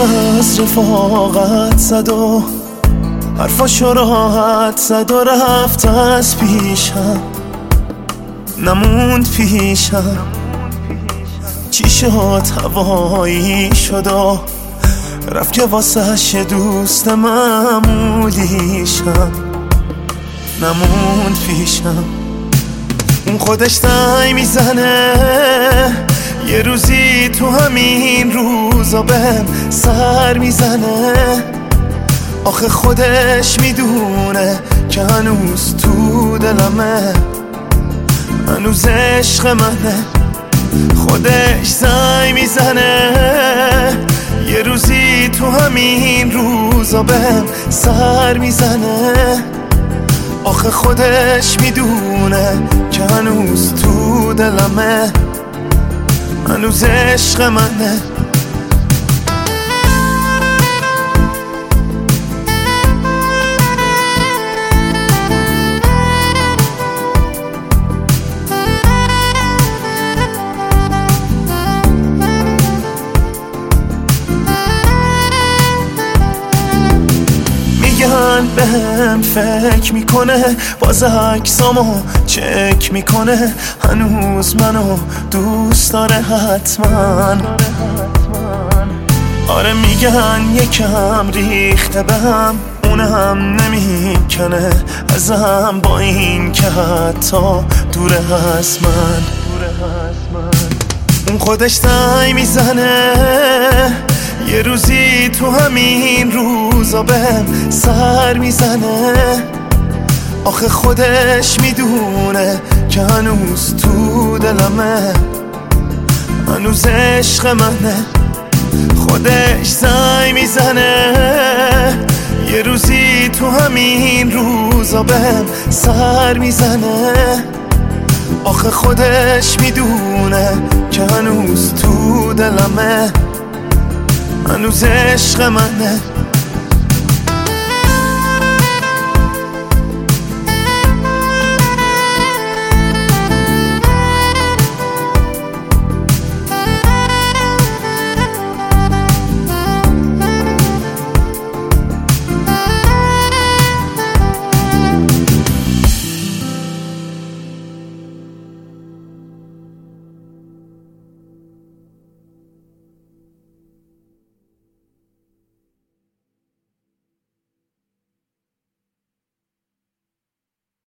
از رفاقت زد و حرفاشو راحت زد و رفت از پیشم، نموند پیشم. چی شد هوایی شد و رفت که واسهش دوست معمولیشم، نموند پیشم. اون خودش زنگ میزنه یه روزی تو همین روزا بهم سر میزنه. آخه خودش میدونه که هنوز تو دلمه، هنوز عشق منه. خودش زنگ میزنه یه روزی تو همین روزا بهم سر میزنه. آخه خودش میدونه که هنوز تو دلمه، هنوز عشق منه. میگن بهم فکر میکنه، باز عکسامو چک میکنه، هنوز منو دوست داره حتما. آره میگن یکم ریخته بهم، اونم نمیکنه ازم، با این که حتی دوره از من. اون خودش زنگ میزنه یه روزی تو همین روزا بهم سر میزنه. آخه خودش میدونه که هنوز تو دلمه، هنوز عشق منه. خودش زنگ میزنه یه روزی تو همین روزا بهم سر میزنه. آخه خودش میدونه که هنوز تو دلمه، هنوز عشق منه.